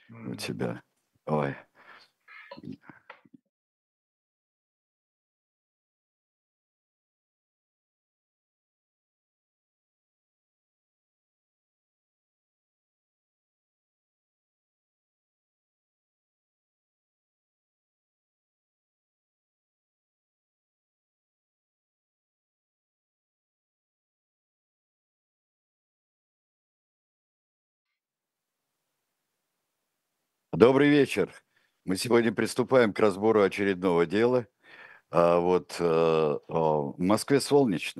у М. тебя. Ой. Добрый вечер. Мы сегодня приступаем к разбору очередного дела. В Москве солнечно.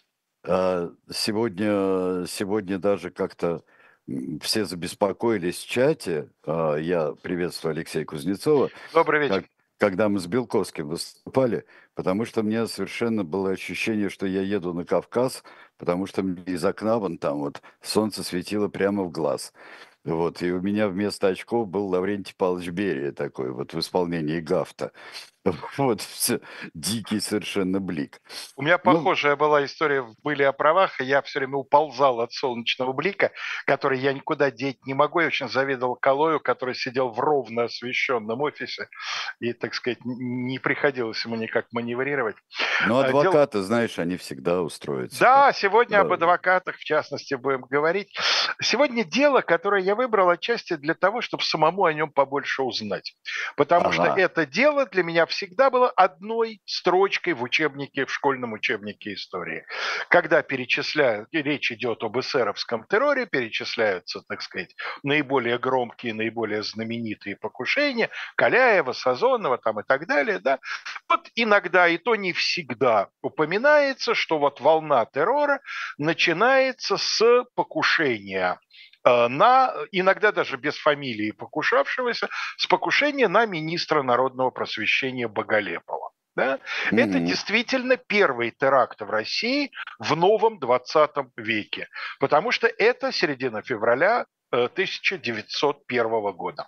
Сегодня даже как-то все забеспокоились в чате. Я приветствую Алексея Кузнецова, Добрый вечер. как, когда мы с Белковским выступали, потому что у меня совершенно было ощущение, что я еду на Кавказ, потому что мне из окна вон там вот солнце светило прямо в глаз. Вот, и у меня вместо очков был Лаврентий Павлович Берия такой, вот в исполнении Гафта. Вот, дикий совершенно блик. У меня Ну, похожая была история в «Были о правах», и я все время уползал от солнечного блика, который я никуда деть не могу. Я очень завидовал Калою, который сидел в ровно освещенном офисе, и, так сказать, не приходилось ему никак маневрировать. но Дело адвокаты, знаешь, они всегда устроятся как. Да, сегодня об Да. адвокатах, в частности, будем говорить. Сегодня дело, которое я выбрал отчасти для того, чтобы самому о нем побольше узнать. Потому что Ага. это дело для меня всегда было одной строчкой в учебнике, в школьном учебнике истории. Когда перечисляют, и речь идет об эсеровском терроре, перечисляются, так сказать, наиболее громкие, наиболее знаменитые покушения Каляева, Сазонова там и так далее, да, вот иногда, и то не всегда, упоминается, что вот волна террора начинается с покушения на, иногда даже без фамилии покушавшегося, с покушения на министра народного просвещения Боголепова. Да? Это Мгм. действительно первый теракт в России в новом 20 веке, потому что это середина февраля 1901 года.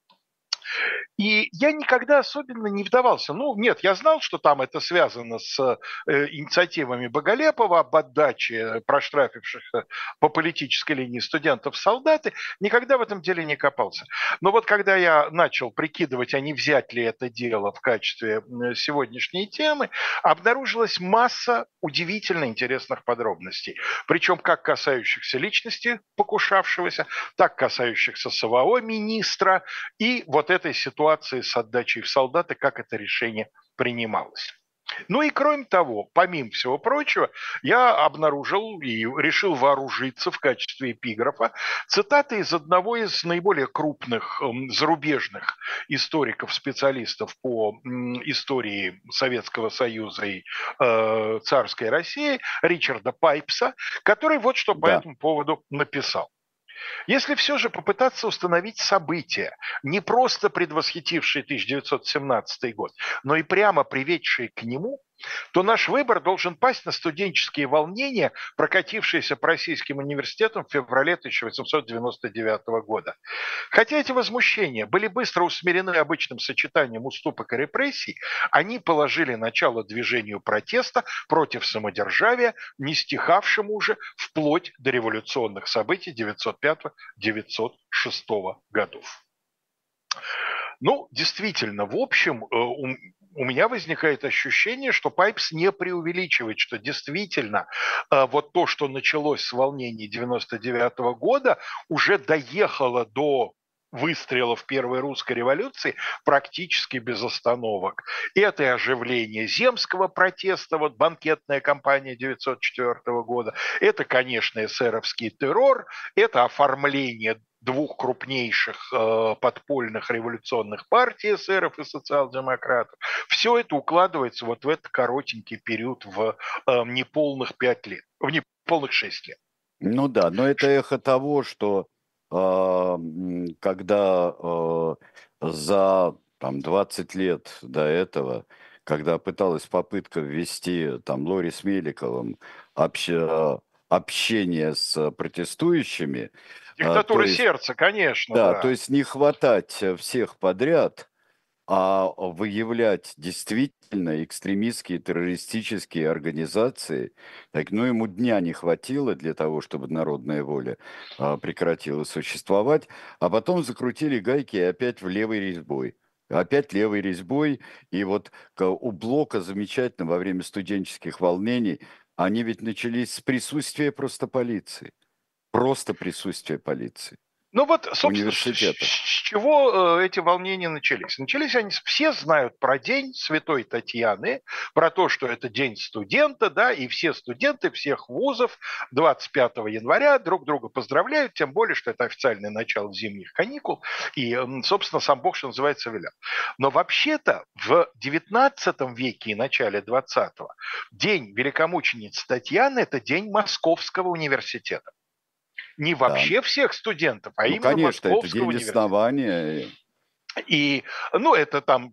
И я никогда особенно не вдавался. Ну, нет, я знал, что там это связано с инициативами Боголепова об отдаче проштрафившихся по политической линии студентов в солдаты. Никогда в этом деле не копался. Но вот когда я начал прикидывать, а не взять ли это дело в качестве сегодняшней темы, обнаружилась масса удивительно интересных подробностей. Причем как касающихся личности покушавшегося, так касающихся самого министра, и вот этой ситуации с отдачей в солдаты, как это решение принималось. Ну и кроме того, помимо всего прочего, я обнаружил и решил вооружиться в качестве эпиграфа цитаты из одного из наиболее крупных зарубежных историков, специалистов по истории Советского Союза и царской России, Ричарда Пайпса, который вот что по Да. этому поводу написал. Если все же попытаться установить события, не просто предвосхитившие 1917 год, но и прямо приведшие к нему, то наш выбор должен пасть на студенческие волнения, прокатившиеся по российским университетам в феврале 1899 года. Хотя эти возмущения были быстро усмирены обычным сочетанием уступок и репрессий, они положили начало движению протеста против самодержавия, не стихавшему уже вплоть до революционных событий 905-906 годов. Ну, действительно, в общем, у меня возникает ощущение, что Пайпс не преувеличивает, что действительно вот то, что началось с волнений 99 года, уже доехало до выстрелов первой русской революции практически без остановок. Это и оживление земского протеста, вот банкетная кампания 904 года, это, конечно, эсеровский террор, это оформление двух крупнейших подпольных революционных партий эсеров и социал-демократов. Все это укладывается вот в этот коротенький период в неполных 5 лет, в неполных 6 лет. Ну да, но это эхо того, что, когда, за там 20 лет до этого, когда пыталась попытка ввести там Лори с Меликовым общение с протестующими, то Диктатура есть сердца, конечно, да, то да. есть не хватать, всех подряд. А выявлять действительно экстремистские террористические организации, так, ну, ему дня не хватило для того, чтобы народная воля прекратила существовать, а потом закрутили гайки и опять в левой резьбой. Опять левой резьбой, и вот у Блока замечательно во время студенческих волнений, они ведь начались с присутствия просто полиции. Просто присутствия полиции Ну вот, в собственно, университетах. с чего эти волнения начались? Начались они, все знают про день Святой Татьяны, про то, что это день студента, да, и все студенты всех вузов 25 января друг друга поздравляют, тем более, что это официальное начало зимних каникул, и, собственно, сам Бог, что называется, велел. Но вообще-то в 19 веке и начале 20-го день великомученицы Татьяны – это день Московского университета. Не Да. вообще всех студентов, а Ну, именно конечно, это Московского день университета. основания. И, ну, это там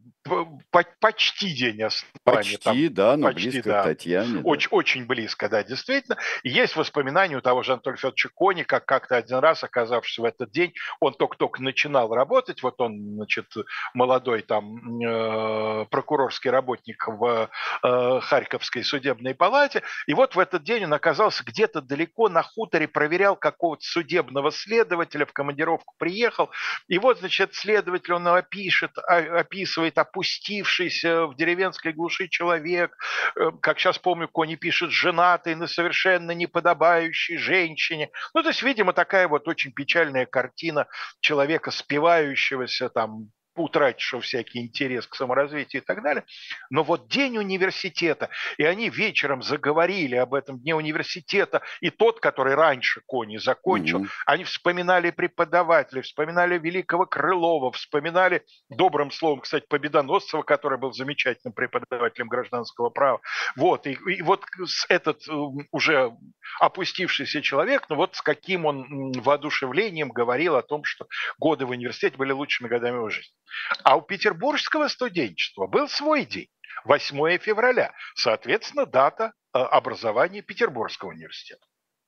почти день основания, там Почти, да, но почти, близко к да, Татьяне, да. очень, очень близко, да, действительно. И есть воспоминания у того же Анатолия Федоровича Кони, как как-то один раз, оказавшись в этот день, он только-только начинал работать, вот он, значит, молодой там прокурорский работник в Харьковской судебной палате, и вот в этот день он оказался где-то далеко на хуторе, проверял какого-то судебного следователя, в командировку приехал, и вот, значит, следователь, он описывает опустившийся в деревенской глуши человек, как сейчас помню, Кони пишет, женатый на совершенно неподобающей женщине. Ну, то есть, видимо, такая вот очень печальная картина человека, спивающегося там, утратившего всякий интерес к саморазвитию и так далее. Но вот день университета, и они вечером заговорили об этом дне университета, и тот, который раньше Кони закончил, Мгм. они вспоминали преподавателей, вспоминали великого Крылова, вспоминали, добрым словом, кстати, Победоносцева, который был замечательным преподавателем гражданского права. Вот, и вот этот уже опустившийся человек, ну вот с каким он воодушевлением говорил о том, что годы в университете были лучшими годами его жизни. А у петербургского студенчества был свой день, 8 февраля, соответственно, дата образования Петербургского университета.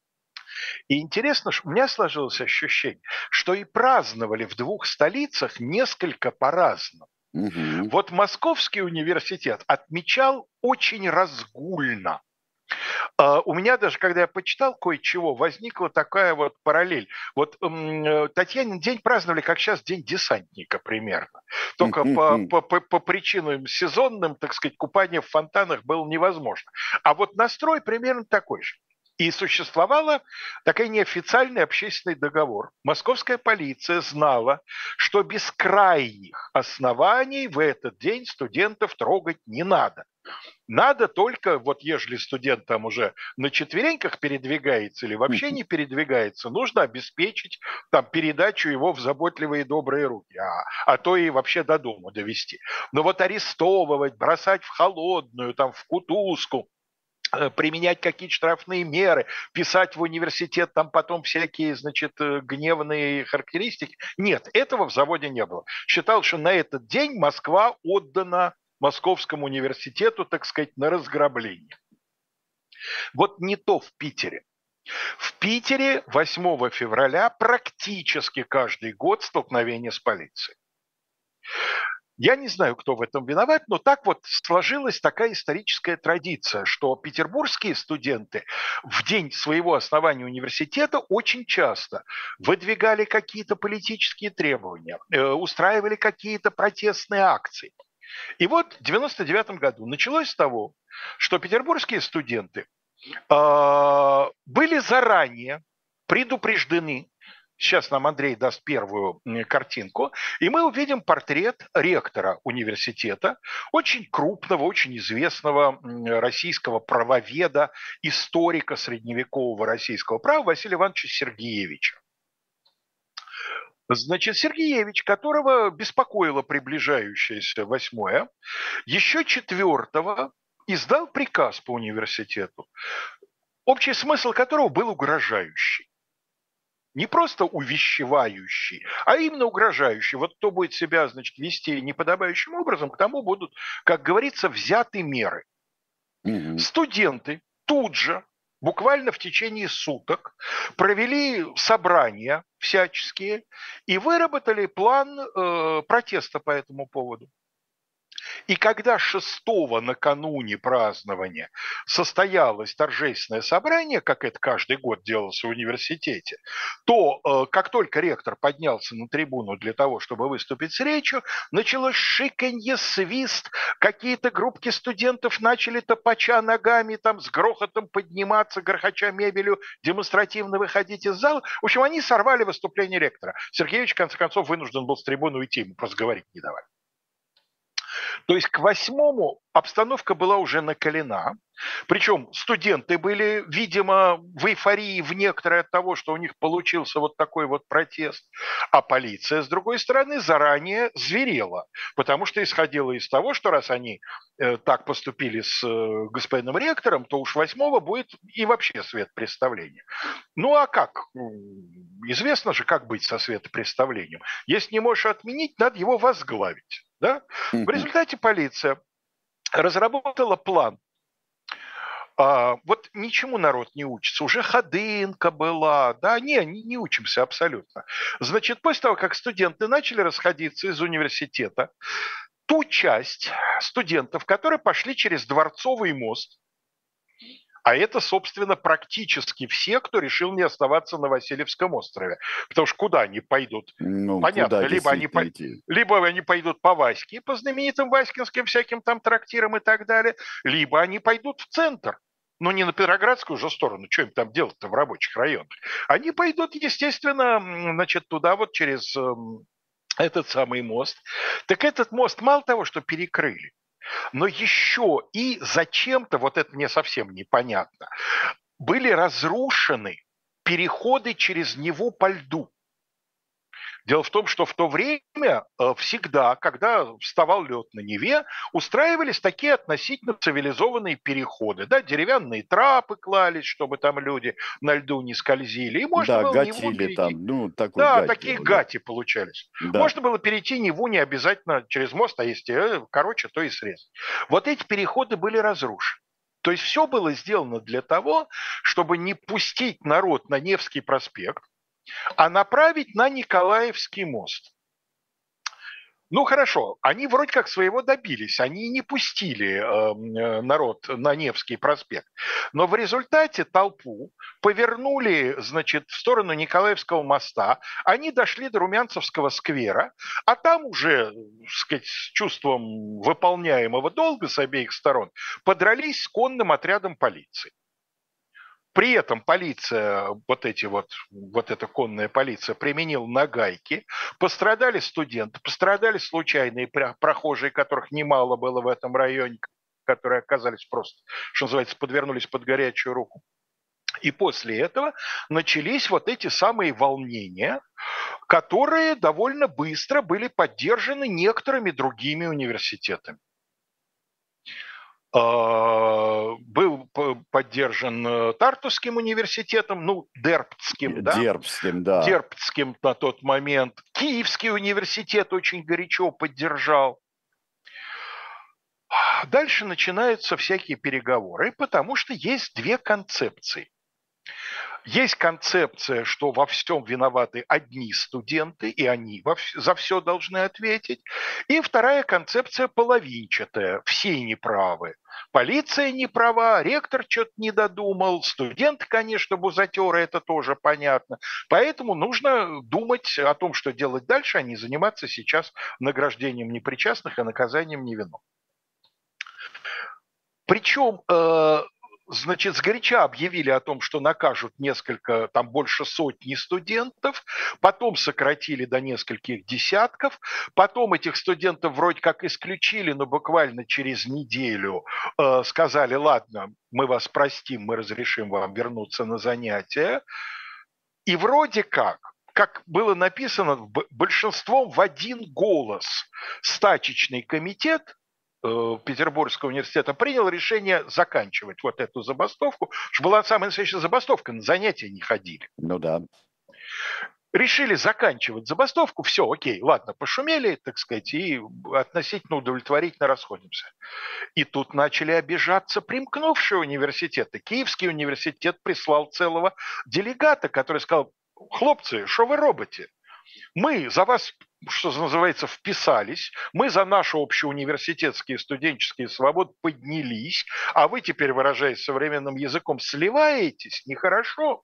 И интересно, что у меня сложилось ощущение, что и праздновали в двух столицах несколько по-разному. Мгм. Вот Московский университет отмечал очень разгульно. У меня даже, когда я почитал кое-чего, возникла такая вот параллель. Вот Татьянин день праздновали, как сейчас День десантника примерно. Только по причинам сезонным, так сказать, купание в фонтанах было невозможно. А вот настрой примерно такой же. И существовала такой неофициальный общественный договор. Московская полиция знала, что без крайних оснований в этот день студентов трогать не надо. Надо только, вот ежели студент там уже на четвереньках передвигается или вообще не передвигается, нужно обеспечить там передачу его в заботливые и добрые руки, а то и вообще до дома довести. Но вот арестовывать, бросать в холодную, там в кутузку, применять какие-то штрафные меры, писать в университет там потом всякие, значит, гневные характеристики. Нет, этого в заводе не было. Считал, что на этот день Москва отдана Московскому университету, так сказать, на разграбление. Вот не то в Питере. В Питере 8 февраля практически каждый год столкновение с полицией. Я не знаю, кто в этом виноват, но так вот сложилась такая историческая традиция, что петербургские студенты в день своего основания университета очень часто выдвигали какие-то политические требования, устраивали какие-то протестные акции. И вот в 1999 году началось с того, что петербургские студенты были заранее предупреждены. Сейчас нам Андрей даст первую картинку, и мы увидим портрет ректора университета, очень крупного, очень известного российского правоведа, историка средневекового российского права Василия Ивановича Сергеевича. Значит, Сергеевич, которого беспокоило приближающееся 8-е, еще 4-го издал приказ по университету, общий смысл которого был угрожающий. Не просто увещевающий, а именно угрожающий. Вот кто будет себя, значит, вести неподобающим образом, к тому будут, как говорится, взяты меры. Мгм. Студенты тут же, буквально в течение суток, провели собрания всяческие и выработали план протеста по этому поводу. И когда 6-го накануне празднования состоялось торжественное собрание, как это каждый год делалось в университете, то как только ректор поднялся на трибуну для того, чтобы выступить с речью, началось шиканье, свист, какие-то группки студентов начали топача ногами, там с грохотом подниматься, грохоча мебелью, демонстративно выходить из зала. В общем, они сорвали выступление ректора. Сергеевич, в конце концов, вынужден был с трибуны уйти, ему просто говорить не давали. То есть к 8-му обстановка была уже накалена. Причем студенты были, видимо, в эйфории в некоторой от того, что у них получился вот такой вот протест. А полиция, с другой стороны, заранее зверела. Потому что исходила из того, что раз они так поступили с господином ректором, то уж 8-го будет и вообще светопредставление. Ну а как? Известно же, как быть со светопредставлением. Если не можешь отменить, надо его возглавить. Да? В результате полиция разработала план. Вот ничему народ не учится. Уже ходынка была. Да, не учимся абсолютно. Значит, после того, как студенты начали расходиться из университета, ту часть студентов, которые пошли через Дворцовый мост, а это, собственно, практически все, кто решил не оставаться на Васильевском острове. Потому что куда они пойдут? Ну, Понятно, куда либо они пойдут по Ваське, по знаменитым васькинским всяким там трактирам и так далее, либо они пойдут в центр. Ну, не на Петроградскую же сторону, что им там делать-то в рабочих районах. Они пойдут, естественно, значит, туда вот через этот самый мост. Так этот мост мало того, что перекрыли, но еще и зачем-то, вот это мне совсем непонятно, были разрушены переходы через Неву по льду. Дело в том, что в то время всегда, когда вставал лед на Неве, устраивались такие относительно цивилизованные переходы. Да, деревянные трапы клались, чтобы там люди на льду не скользили. И можно Да, было Неву гатили перейти. там, ну, такой Да, гать такие делали. гати получались. Да. Можно было перейти Неву не обязательно через мост, а если короче, то и срезать. Вот эти переходы были разрушены. То есть все было сделано для того, чтобы не пустить народ на Невский проспект, а направить на Николаевский мост. Ну хорошо, они вроде как своего добились, они не пустили народ на Невский проспект, но в результате толпу повернули, значит, в сторону Николаевского моста, они дошли до Румянцевского сквера, а там уже, так сказать, с чувством выполняемого долга с обеих сторон подрались с конным отрядом полиции. При этом полиция, вот эта конная полиция применила нагайки, пострадали студенты, пострадали случайные прохожие, которых немало было в этом районе, которые оказались просто, что называется, подвернулись под горячую руку. И после этого начались вот эти самые волнения, которые довольно быстро были поддержаны некоторыми другими университетами. Был поддержан Тартусским университетом, ну, Дербцким, да? Дербцким, да. Дербцким на тот момент. Киевский университет очень горячо поддержал. Дальше начинаются всякие переговоры, потому что есть две концепции. Есть концепция, что во всем виноваты одни студенты, и они за все должны ответить. И вторая концепция половинчатая. Все неправы. Полиция не права, ректор что-то не додумал, студенты, конечно, бузатеры, это тоже понятно. Поэтому нужно думать о том, что делать дальше, а не заниматься сейчас награждением непричастных и наказанием невинных. Причем значит, сгоряча объявили о том, что накажут несколько, там больше сотни студентов, потом сократили до нескольких десятков, потом этих студентов вроде как исключили, но буквально через неделю сказали, ладно, мы вас простим, мы разрешим вам вернуться на занятия. И вроде как было написано, большинством в один голос стачечный комитет Петербургского университета принял решение заканчивать вот эту забастовку, что была самая настоящая забастовка, на занятия не ходили. Ну да. Решили заканчивать забастовку, все, окей, ладно, пошумели, так сказать, и относительно удовлетворительно расходимся. И тут начали обижаться примкнувшие университеты. Киевский университет прислал целого делегата, который сказал, хлопцы, что вы робите? Мы за вас что называется, вписались, мы за наши общеуниверситетские студенческие свободы поднялись, а вы теперь, выражаясь современным языком, сливаетесь, нехорошо.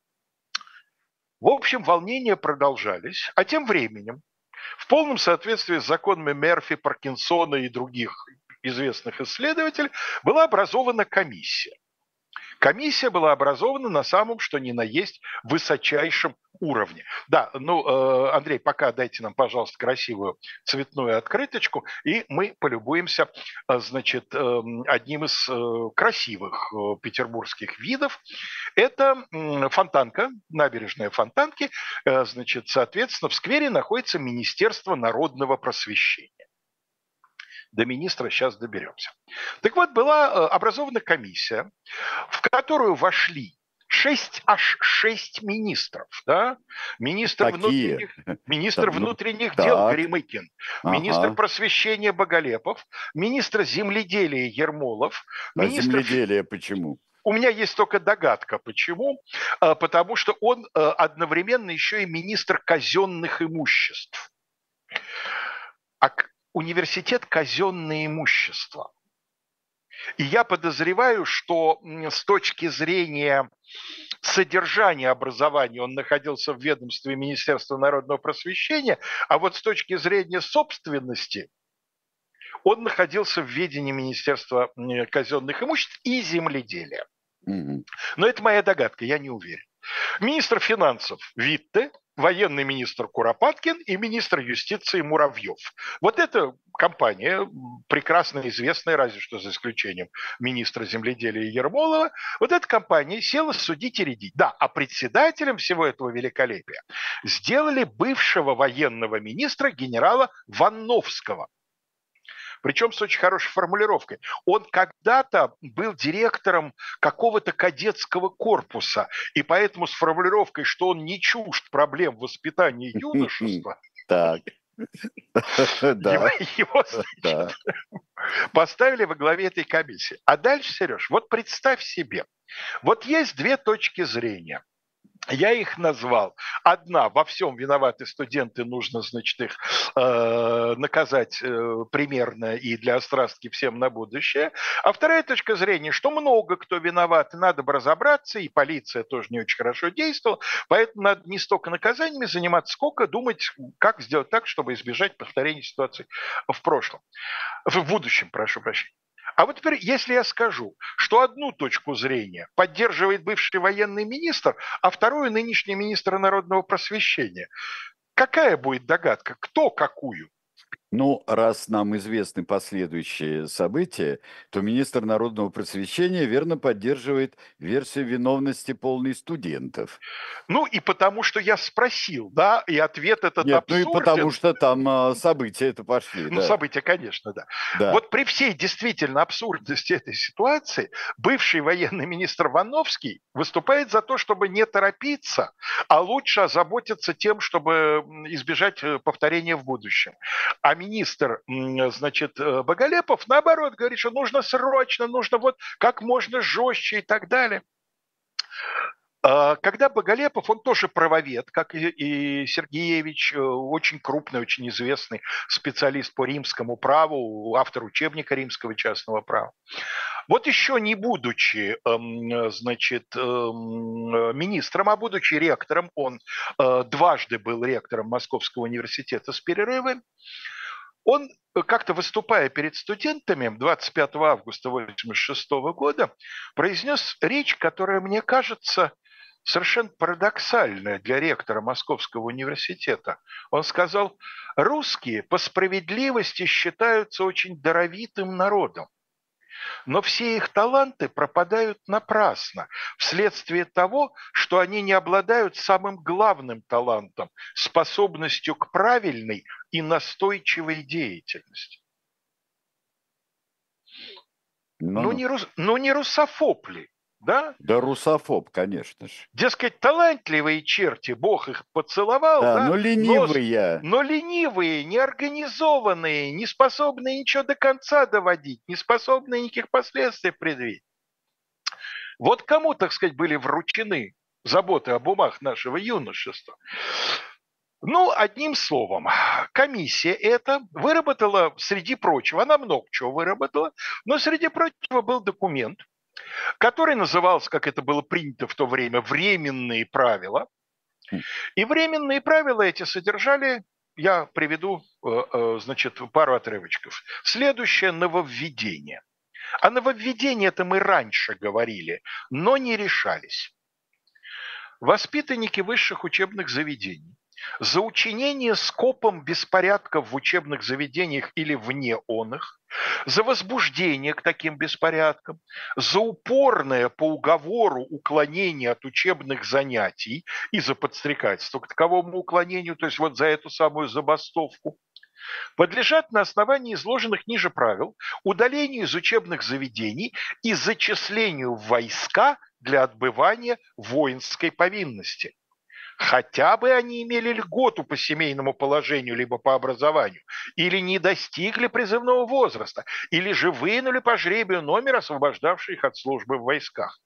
В общем, волнения продолжались, а тем временем, в полном соответствии с законами Мерфи, Паркинсона и других известных исследователей, была образована комиссия. Комиссия была образована на самом, что ни на есть, высочайшем уровне. Да, ну, Андрей, пока дайте нам, пожалуйста, красивую цветную открыточку, и мы полюбуемся, значит, одним из красивых петербургских видов. Это Фонтанка, набережная Фонтанки. Значит, соответственно, в сквере находится Министерство народного просвещения. До министра сейчас доберемся. Так вот, была образована комиссия, в которую вошли аж 6 министров. Да? Министр Какие? внутренних дел Так, Гремыкин, министр ага. просвещения Боголепов, министр земледелия Ермолов, А министр... земледелие почему? У меня есть только догадка, почему. Потому что он одновременно еще и министр казенных имуществ. Университет казенное имущество. И я подозреваю, что с точки зрения содержания образования он находился в ведомстве Министерства народного просвещения, а вот с точки зрения собственности он находился в ведении Министерства казенных имуществ и земледелия. Угу. Но это моя догадка, я не уверен. Министр финансов Витте, военный министр Куропаткин и министр юстиции Муравьев. Вот эта компания, прекрасно известная, разве что за исключением министра земледелия Ермолова, вот эта компания села судить и рядить. Да, а председателем всего этого великолепия сделали бывшего военного министра генерала Ванновского. Причем с очень хорошей формулировкой. Он когда-то был директором какого-то кадетского корпуса, и поэтому с формулировкой, что он не чужд проблем воспитания юношества, Так, да, его, значит, да. поставили во главе этой комиссии. А дальше, Сереж, вот представь себе, вот есть две точки зрения. Я их назвал. Одна, во всем виноваты студенты, нужно, значит, их наказать примерно и для острастки всем на будущее. А вторая точка зрения, что много кто виноват, надо бы разобраться, и полиция тоже не очень хорошо действовала, поэтому надо не столько наказаниями заниматься, сколько думать, как сделать так, чтобы избежать повторения ситуации в прошлом, в будущем, прошу прощения. А вот теперь, если я скажу, что одну точку зрения поддерживает бывший военный министр, а вторую нынешний министр народного просвещения, какая будет догадка? Кто какую? Ну, раз нам известны последующие события, то министр народного просвещения верно поддерживает версию виновности полной студентов. Ну и потому что я спросил, да, и ответ этот Нет, ну и потому абсурден. что там события это пошли, Ну, да, события, конечно, да. да. Вот при всей действительно абсурдности этой ситуации бывший военный министр Вановский выступает за то, чтобы не торопиться, а лучше озаботиться тем, чтобы избежать повторения в будущем. А министр, значит, Боголепов, наоборот, говорит, что нужно срочно, нужно вот как можно жестче и так далее. Когда Боголепов, он тоже правовед, как и Сергеевич, очень крупный, очень известный специалист по римскому праву, автор учебника римского частного права. Вот еще не будучи, значит, министром, а будучи ректором, он дважды был ректором Московского университета с перерывами, он, как-то выступая перед студентами 25 августа 1986 года, произнес речь, которая, мне кажется, совершенно парадоксальная для ректора Московского университета. Он сказал, русские по справедливости считаются очень даровитым народом, но все их таланты пропадают напрасно вследствие того, что они не обладают самым главным талантом – способностью к правильной и настойчивой деятельности. Ну-ну. Ну не русофоб ли, да? Да русофоб, конечно же. Дескать, талантливые черти, Бог их поцеловал, Да, да, но ленивые. но ленивые, неорганизованные, не способные ничего до конца доводить, не способные никаких последствий предвидеть. Вот кому, так сказать, были вручены заботы об умах нашего юношества. Ну, одним словом, комиссия эта выработала, среди прочего, она много чего выработала, но среди прочего был документ, который назывался, как это было принято в то время, «Временные правила». И временные правила эти содержали, я приведу, значит, пару отрывочков. Следующее нововведение. О нововведении это мы раньше говорили, но не решались. Воспитанники высших учебных заведений за учинение скопом беспорядков в учебных заведениях или вне оных, за возбуждение к таким беспорядкам, за упорное по уговору уклонение от учебных занятий и за подстрекательство к таковому уклонению, то есть вот за эту самую забастовку, подлежат на основании изложенных ниже правил удалению из учебных заведений и зачислению в войска для отбывания воинской повинности. Хотя бы они имели льготу по семейному положению либо по образованию, или не достигли призывного возраста, или же вынули по жребию номер, освобождавший их от службы в войсках.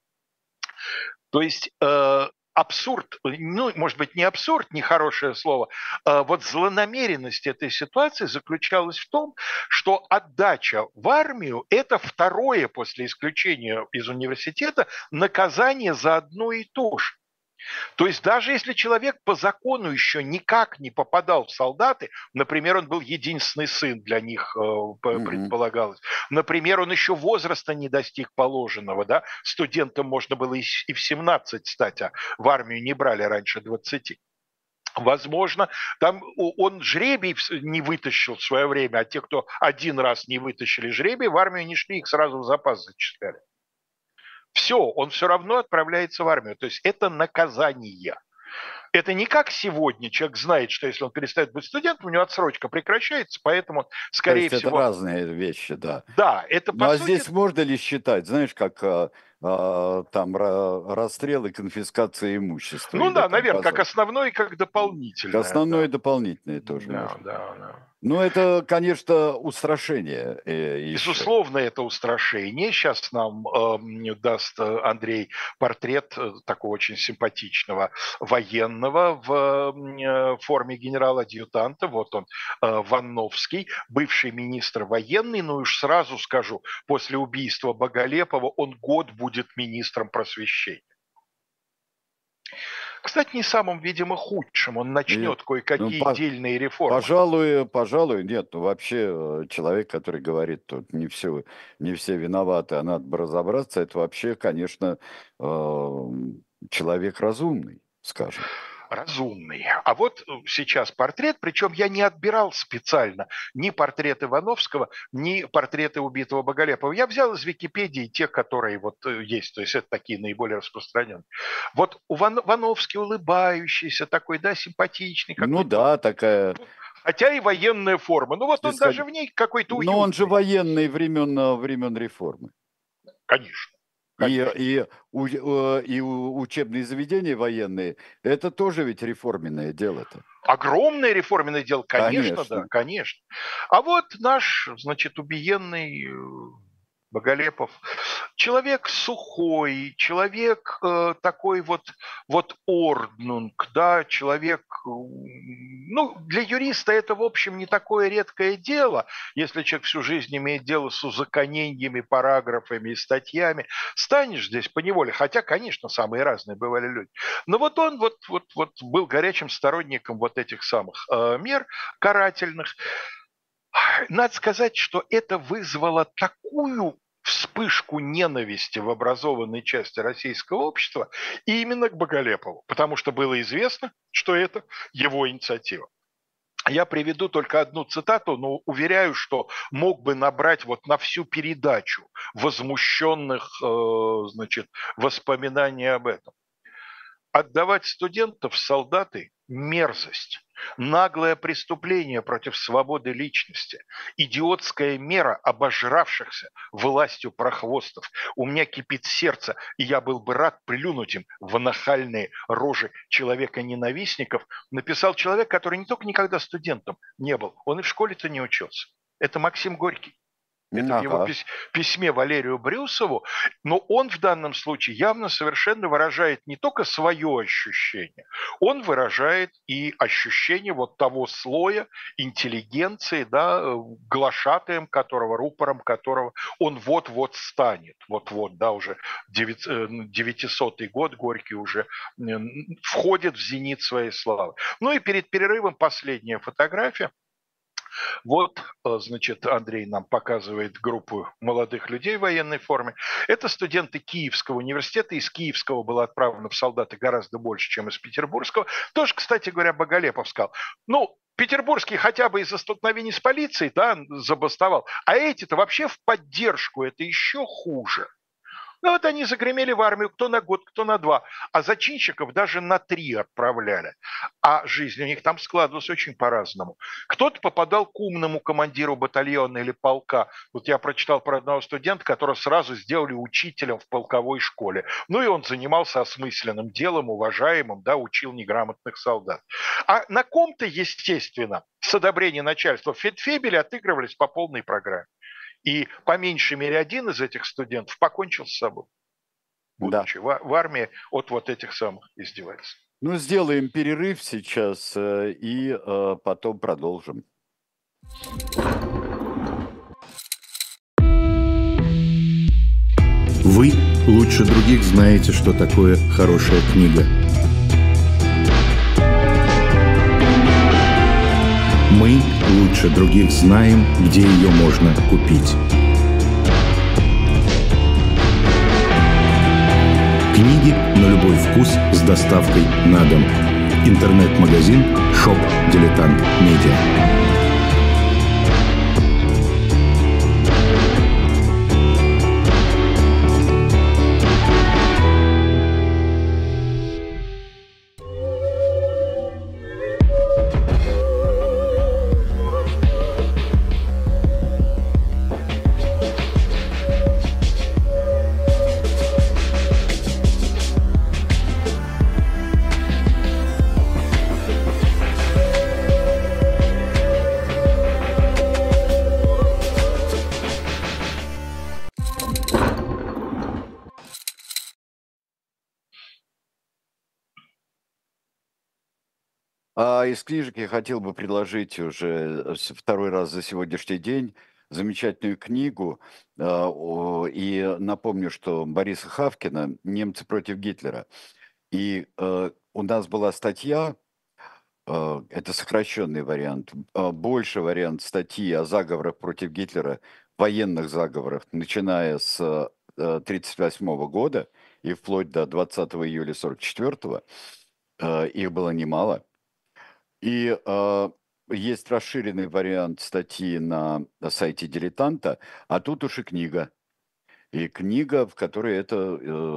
То есть абсурд, ну, может быть, не абсурд, не хорошее слово, вот злонамеренность этой ситуации заключалась в том, что отдача в армию – это второе после исключения из университета наказание за одно и то же. То есть даже если человек по закону еще никак не попадал в солдаты, например, он был единственный сын для них, предполагалось, например, он еще возраста не достиг положенного, да, студентом можно было и в 17 стать, а в армию не брали раньше 20. Возможно, там он жребий не вытащил в свое время, а те, кто один раз не вытащили жребий, в армию не шли, их сразу в запас зачисляли. Все, он все равно отправляется в армию. То есть это наказание. Это не как сегодня человек знает, что если он перестает быть студентом, у него отсрочка прекращается, поэтому, То скорее есть это всего, разные вещи, да. да, это Ну по а сути, здесь можно ли считать, знаешь, как там расстрел и конфискация имущества ну или да, там наверное, как позор? основное и как дополнительное, Основное и да. дополнительное тоже Да, можно. да, да. Ну, это, конечно, устрашение еще. Безусловно, это устрашение. Сейчас нам даст Андрей портрет такого очень симпатичного военного в форме генерала-адъютанта. Вот он, Ванновский, бывший министр военный. Ну уж сразу скажу, после убийства Боголепова он год будет министром просвещения. Кстати, не самым, видимо, худшим. Он И, начнет ну, кое-какие дельные реформы. пожалуй, нет. Ну, вообще, человек, который говорит, тут не все виноваты, а надо бы разобраться, это вообще, конечно, человек разумный, скажем. Разумный. А вот сейчас портрет, причем я не отбирал специально ни портрет Ивановского, ни портреты убитого Боголепова. Я взял из Википедии те, которые вот есть, то есть это такие наиболее распространенные. Вот Вановский улыбающийся такой, да, симпатичный Ну какой-то, да, такая, хотя и военная форма. Ну вот он даже снисход- в ней какой-то но он же уютный. военный времен реформы. Конечно, И, конечно. учебные заведения военные, это тоже ведь реформенное дело-то. Огромное реформенное дело, конечно, да, Конечно. конечно. А вот наш, значит, убиенный Боголепов, человек сухой, человек такой вот орднунг, да, человек, ну, для юриста это, в общем, не такое редкое дело, если человек всю жизнь имеет дело с узаконениями, параграфами и статьями, станешь здесь поневоле, хотя, конечно, самые разные бывали люди. Но вот он вот был горячим сторонником вот этих самых мер карательных. Надо сказать, что это вызвало такую вспышку ненависти в образованной части российского общества именно к Боголепову, потому что было известно, что это его инициатива. Я приведу только одну цитату, но уверяю, что мог бы набрать вот на всю передачу возмущенных, значит, воспоминаний об этом. Отдавать студентов в солдаты – мерзость, наглое преступление против свободы личности, идиотская мера обожравшихся властью прохвостов. У меня кипит сердце, и я был бы рад плюнуть им в нахальные рожи человека-ненавистников, написал человек, который не только никогда студентом не был, он и в школе-то не учился. Это Максим Горький. Это в его Ага. письме Валерию Брюсову, но он в данном случае явно совершенно выражает не только свое ощущение, он выражает и ощущение вот того слоя интеллигенции, да, глашатаем которого, рупором которого он вот-вот станет, вот-вот, да, уже 900-й год, Горький уже входит в зенит своей славы. Ну и перед перерывом последняя фотография. Вот, значит, Андрей нам показывает группу молодых людей в военной форме. Это студенты Киевского университета. Из Киевского было отправлено в солдаты гораздо больше, чем из Петербургского. Тоже, кстати говоря, Боголепов сказал. Ну, Петербургский хотя бы из-за столкновений с полицией, да, забастовал. А эти-то вообще в поддержку, это еще хуже. Ну вот они загремели в армию кто на год, кто на два, а зачинщиков даже на 3 отправляли. А жизнь у них там складывалась очень по-разному. Кто-то попадал к умному командиру батальона или полка. Вот я прочитал про одного студента, которого сразу сделали учителем в полковой школе. Ну и он занимался осмысленным делом, уважаемым, да, учил неграмотных солдат. А на ком-то, естественно, с одобрения начальства фельдфебели отыгрывались по полной программе. И по меньшей мере один из этих студентов покончил с собой, Да. будучи в армии от вот этих самых издевательств. Ну, сделаем перерыв сейчас и потом продолжим. Вы лучше других знаете, что такое хорошая книга. Мы лучше других знаем, где ее можно купить. Книги на любой вкус с доставкой на дом. Интернет-магазин Shop Дилетант Медиа. Из книжек я хотел бы предложить уже второй раз за сегодняшний день замечательную книгу. И напомню, что Бориса Хавкина «Немцы против Гитлера». И у нас была статья, это сокращенный вариант, больше вариант статьи о заговорах против Гитлера, военных заговорах, начиная с 1938 года и вплоть до 20 июля 1944. Их было немало. И есть расширенный вариант статьи на сайте «Дилетанта», а тут уж и книга. И книга, в которой это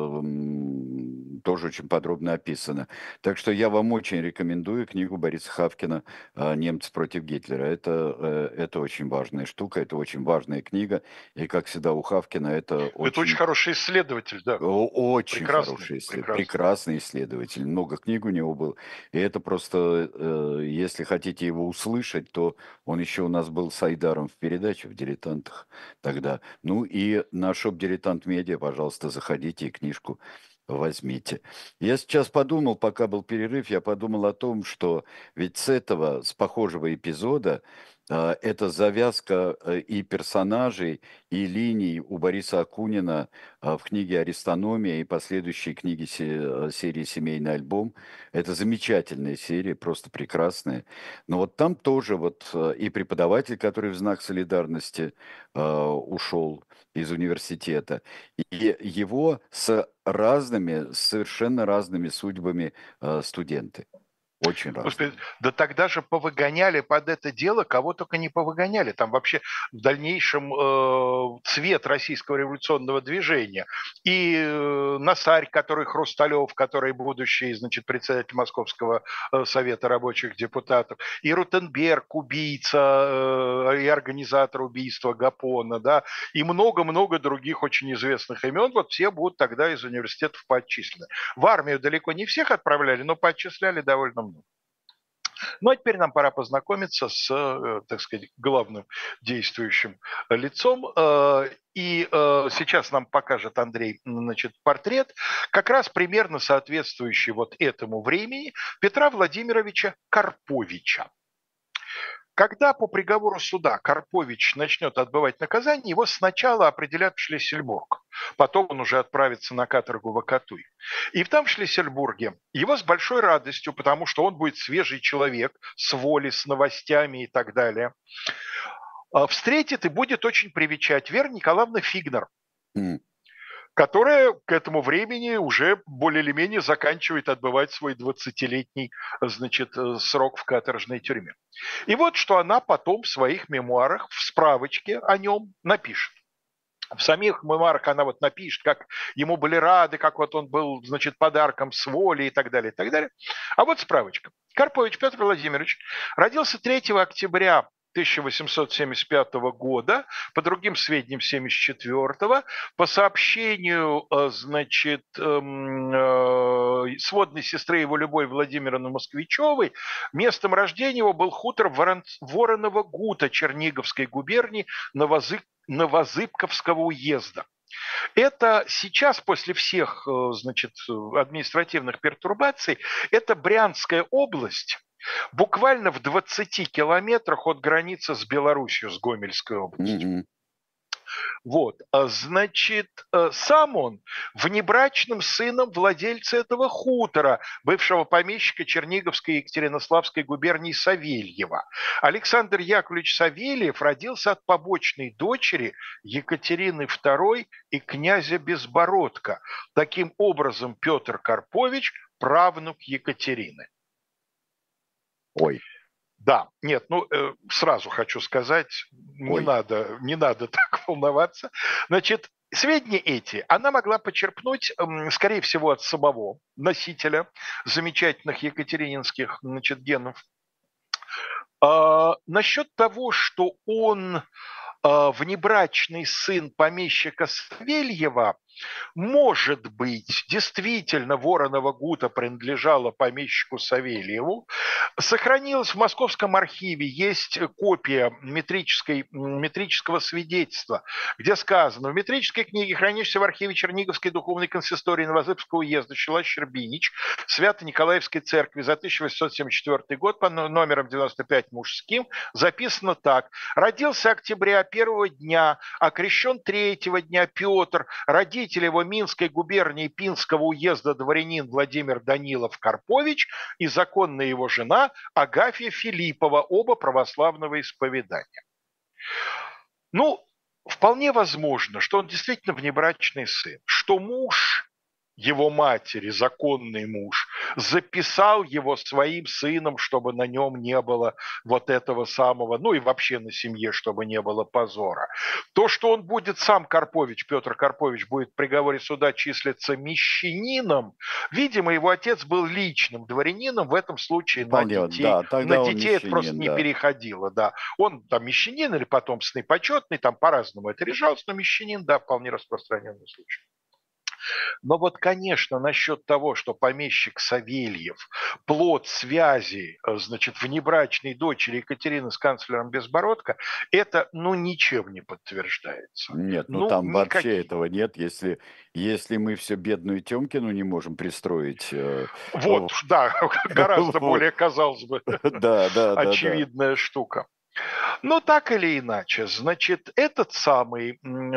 тоже очень подробно описано. Так что я вам очень рекомендую книгу Бориса Хавкина «Немцы против Гитлера». Это очень важная штука, это очень важная книга. И, как всегда, у Хавкина это Это очень хороший исследователь, да. Очень Прекрасный, хороший прекрасный. прекрасный исследователь. Много книг у него было. И это просто, если хотите его услышать, то он еще у нас был с Айдаром в передаче в «Дилетантах» тогда. Ну и на шоп «Дилетант Медиа», пожалуйста, заходите и книжку возьмите. Я сейчас подумал, пока был перерыв, я подумал о том, что ведь с похожего эпизода, это завязка и персонажей, и линий у Бориса Акунина в книге «Аристономия» и последующие книги серии «Семейный альбом». Это замечательная серия, просто прекрасная. Но вот там тоже и преподаватель, который в знак солидарности ушел из университета, и его совершенно разными судьбами студенты. Очень разные. Господи, да тогда же повыгоняли под это дело, кого только не повыгоняли. Там вообще в дальнейшем цвет российского революционного движения. И Насарь, который Хрусталев, который будущий, значит, председатель Московского совета рабочих депутатов, и Рутенберг, убийца и организатор убийства Гапона, да, и много-много других очень известных имен, вот все будут тогда из университетов поотчислены. В армию далеко не всех отправляли, но поотчисляли довольно много. Ну, а теперь нам пора познакомиться с, так сказать, главным действующим лицом. И сейчас нам покажет Андрей, значит, портрет, как раз примерно соответствующий вот этому времени, Петра Владимировича Карповича. Когда по приговору суда Карпович начнет отбывать наказание, его сначала определят в Шлиссельбург, потом он уже отправится на каторгу в Акатуй. И там, в Шлиссельбурге, его с большой радостью, потому что он будет свежий человек, с волей, с новостями и так далее, встретит и будет очень привечать Вера Николаевна Фигнер, которая к этому времени уже более или менее заканчивает отбывать свой 20-летний, значит, срок в каторжной тюрьме. И вот что она потом в своих мемуарах, в справочке о нем напишет. В самих мемуарах она вот напишет, как ему были рады, как вот он был, значит, подарком с воли и так далее, и так далее. А вот справочка. Карпович Петр Владимирович родился 3 октября 1875 года, по другим сведениям 1974, по сообщению, значит, сводной сестры его Любови Владимировны Москвичевой, местом рождения его был хутор Вороново Гута Черниговской губернии Новозыбковского уезда. Это сейчас, после всех, значит, административных пертурбаций, это Брянская область, буквально в 20 километрах от границы с Белоруссией, с Гомельской областью. Вот, значит, сам он внебрачным сыном владельца этого хутора, бывшего помещика Черниговской и Екатеринославской губернии Савельева. Александр Яковлевич Савельев родился от побочной дочери Екатерины II и князя Безбородка. Таким образом, Петр Карпович – правнук Екатерины. Ой. Да, нет, ну сразу хочу сказать, не надо так волноваться. Значит, сведения эти она могла почерпнуть, скорее всего, от самого носителя замечательных екатерининских, значит, генов. Насчет того, что он внебрачный сын помещика Савельева, может быть, действительно Воронова Гута принадлежала помещику Савельеву. Сохранилась в Московском архиве, есть копия метрического свидетельства, где сказано: в метрической книге, хранящейся в архиве Черниговской духовной консистории Новозыбского уезда Чела Щербинич, Свято-Николаевской церкви за 1874 год по номерам 95 мужским, записано так: родился октября первого дня, окрещен третьего дня Петр, родитель его Минской губернии Пинского уезда дворянин Владимир Данилов Карпович и законная его жена Агафья Филиппова, оба православного исповедания. Ну, вполне возможно, что он действительно внебрачный сын, что муж его матери, законный муж, записал его своим сыном, чтобы на нем не было вот этого самого, ну и вообще на семье, чтобы не было позора. То, что он будет сам Карпович, Петр Карпович, будет в приговоре суда числиться мещанином, видимо, его отец был личным дворянином, в этом случае на детей, да, на детей это просто не переходило. Да. Он там мещанин или потомственный почетный, там по-разному это решалось, но мещанин, да, вполне распространенный случай. Но вот, конечно, насчет того, что помещик Савельев – плод связи, значит, внебрачной дочери Екатерины с канцлером Безбородко, это, ну, ничем не подтверждается. Нет, ну там вообще этого нет, если мы все бедную Тёмкину не можем пристроить. Вот, да, гораздо более, казалось бы, очевидная штука. Но так или иначе, значит, этот самый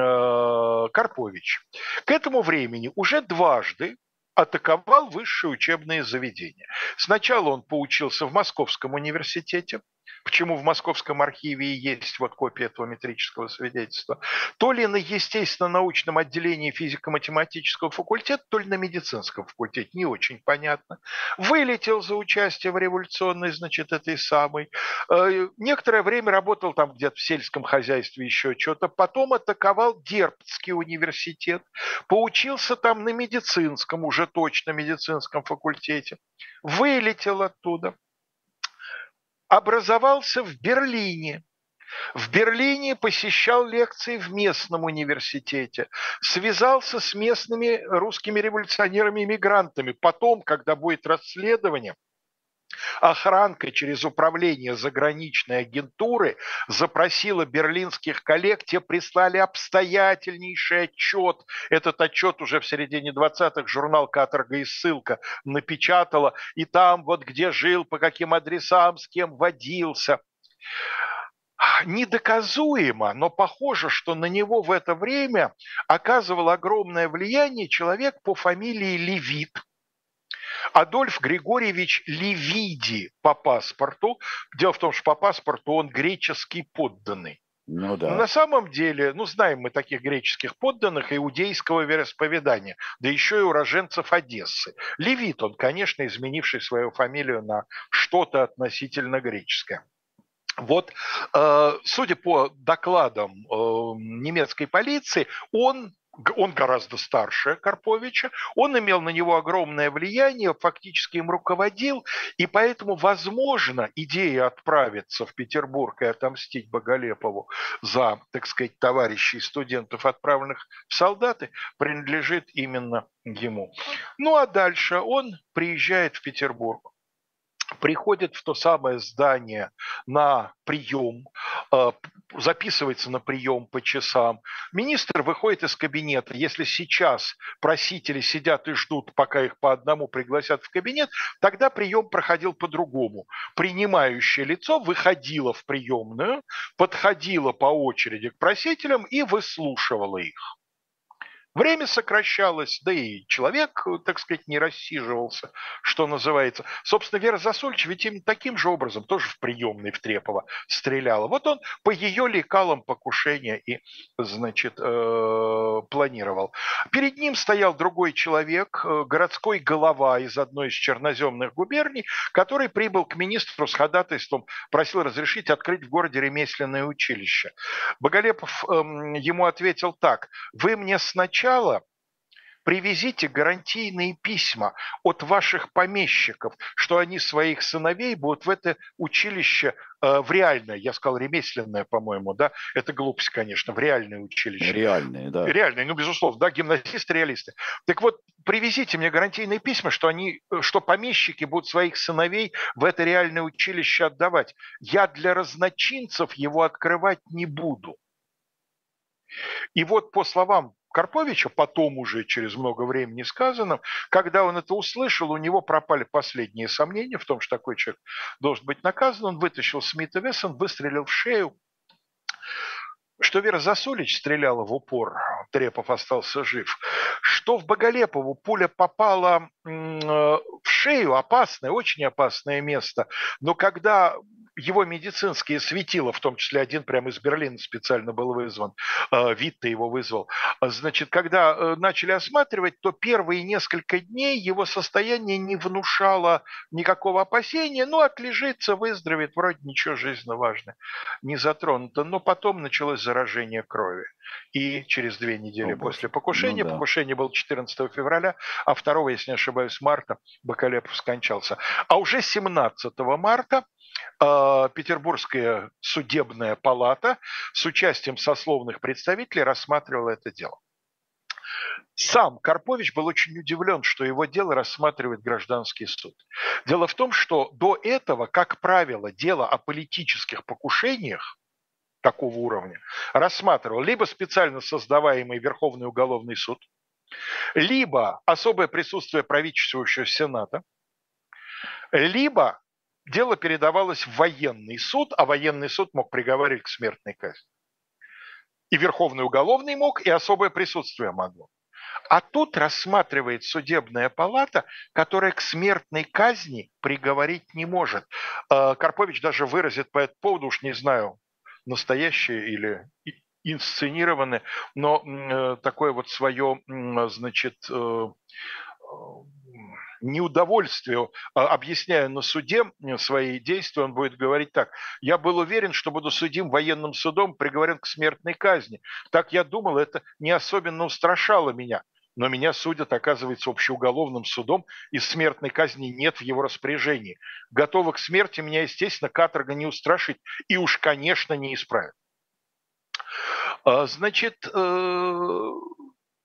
Карпович к этому времени уже дважды атаковал высшие учебные заведения. Сначала он поучился в Московском университете, почему в Московском архиве и есть вот копия этого метрического свидетельства, то ли на естественно-научном отделении физико-математического факультета, то ли на медицинском факультете, не очень понятно. Вылетел за участие в революционной, значит, этой самой. Некоторое время работал там где-то в сельском хозяйстве, еще что-то. Потом атаковал Дербцкий университет, поучился там на медицинском, уже точно медицинском факультете. Вылетел оттуда. Образовался в Берлине. В Берлине посещал лекции в местном университете, связался с местными русскими революционерами-иммигрантами. Потом, когда будет расследование, Охранка через управление заграничной агентуры запросила берлинских коллег, те прислали обстоятельнейший отчет. Этот отчет уже в середине 20-х журнал «Каторга и ссылка» напечатала, и там вот где жил, по каким адресам, с кем водился. Недоказуемо, но похоже, что на него в это время оказывал огромное влияние человек по фамилии Левит, Адольф Григорьевич Левиди по паспорту. Дело в том, что по паспорту он греческий подданный. Ну Но да. на самом деле, знаем мы таких греческих подданных иудейского вероисповедания, да еще и уроженцев Одессы. Левит он, конечно, изменивший свою фамилию на что-то относительно греческое. Вот, судя по докладам немецкой полиции, он гораздо старше Карповича, он имел на него огромное влияние, фактически им руководил, и поэтому, возможно, идея отправиться в Петербург и отомстить Боголепову за, так сказать, товарищей студентов, отправленных в солдаты, принадлежит именно ему. Ну а дальше он приезжает в Петербург, приходит в то самое здание на прием, записывается на прием по часам. Министр выходит из кабинета. Если сейчас просители сидят и ждут, пока их по одному пригласят в кабинет, тогда прием проходил по-другому. Принимающее лицо выходило в приемную, подходило по очереди к просителям и выслушивало их. Время сокращалось, да и человек, так сказать, не рассиживался, что называется. Собственно, Вера Засулич ведь именно таким же образом тоже в приемной в Трепова стреляла. Вот он по ее лекалам покушения и, значит, планировал. Перед ним стоял другой человек, городской голова из одной из черноземных губерний, который прибыл к министру с ходатайством, просил разрешить открыть в городе ремесленное училище. Боголепов ему ответил так: вы мне сначала привезите гарантийные письма от ваших помещиков, что они своих сыновей будут в это училище, в реальное, я сказал ремесленное, по-моему, да, это глупость, конечно, в реальное училище. Реальные, да. Реальные, безусловно, да, гимназисты, реалисты. Так вот, привезите мне гарантийные письма, что помещики будут своих сыновей в это реальное училище отдавать. Я для разночинцев его открывать не буду. И вот по словам Карповича, потом уже через много времени сказанным, когда он это услышал, у него пропали последние сомнения в том, что такой человек должен быть наказан. Он вытащил Смит и Вессон, выстрелил в шею. Что Вера Засулич стреляла в упор, Трепов остался жив. Что в Боголепову пуля попала в шею, опасное, очень опасное место. Но когда его медицинские светила, в том числе один прямо из Берлина специально был вызван, Витте его вызвал, значит, когда начали осматривать, то первые несколько дней его состояние не внушало никакого опасения, отлежится, выздоровеет, вроде ничего жизненно важное не затронуто, но потом началось заражение крови. И через 2 недели после покушения, покушение было 14 февраля, а 2, если не ошибаюсь, марта, Боголепов скончался. А уже 17 марта Петербургская судебная палата с участием сословных представителей рассматривала это дело. Сам Карпович был очень удивлен, что его дело рассматривает гражданский суд. Дело в том, что до этого, как правило, дело о политических покушениях такого уровня рассматривал либо специально создаваемый Верховный уголовный суд, либо особое присутствие правительствующего Сената, либо дело передавалось в военный суд, а военный суд мог приговаривать к смертной казни. И Верховный уголовный мог, и особое присутствие могло. А тут рассматривает судебная палата, которая к смертной казни приговорить не может. Карпович даже выразит по этому поводу, уж не знаю, настоящее или инсценированное, но такое вот свое, значит, неудовольствие, объясняя на суде свои действия, он будет говорить так: я был уверен, что буду судим военным судом, приговорен к смертной казни. Так я думал, это не особенно устрашало меня. Но меня судят, оказывается, общеуголовным судом, и смертной казни нет в его распоряжении. Готово к смерти меня, естественно, каторга не устрашит, и уж, конечно, не исправит. Значит,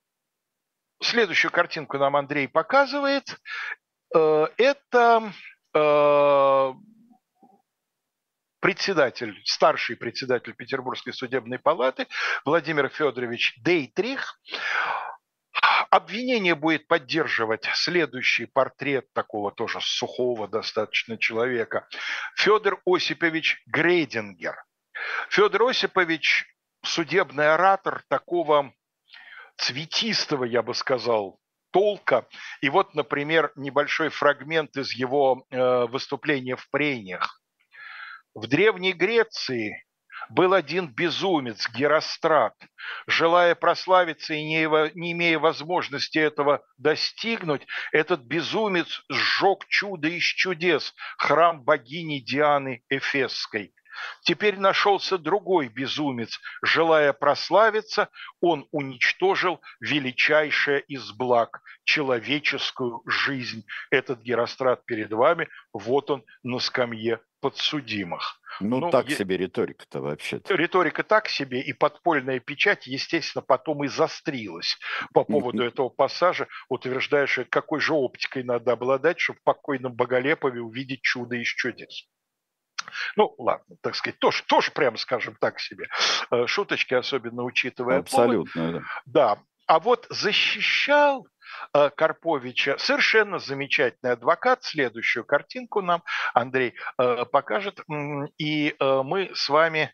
следующую картинку нам Андрей показывает. Это старший председатель Петербургской судебной палаты Владимир Федорович Дейтрих. Обвинение будет поддерживать следующий портрет такого тоже сухого достаточно человека. Федор Осипович Грейдингер. Федор Осипович – судебный оратор такого цветистого, я бы сказал, толка. И вот, например, небольшой фрагмент из его выступления в прениях. В Древней Греции был один безумец, Герострат. Желая прославиться и не имея возможности этого достигнуть, этот безумец сжег чудо из чудес, храм богини Дианы Эфесской. Теперь нашелся другой безумец. Желая прославиться, он уничтожил величайшее из благ – человеческую жизнь. Этот Герострат перед вами, вот он на скамье подсудимых. Ну, так себе риторика-то вообще-то. Риторика так себе, и подпольная печать, естественно, потом и застрилась по поводу этого пассажа, утверждая, что какой же оптикой надо обладать, чтобы в покойном Боголепове увидеть чудо из чудес. Ну, ладно, так сказать, тоже прямо скажем так себе. Шуточки, особенно учитывая абсолютно, повод. Да. А вот защищал Карповича совершенно замечательный адвокат. Следующую картинку нам Андрей покажет. И мы с вами...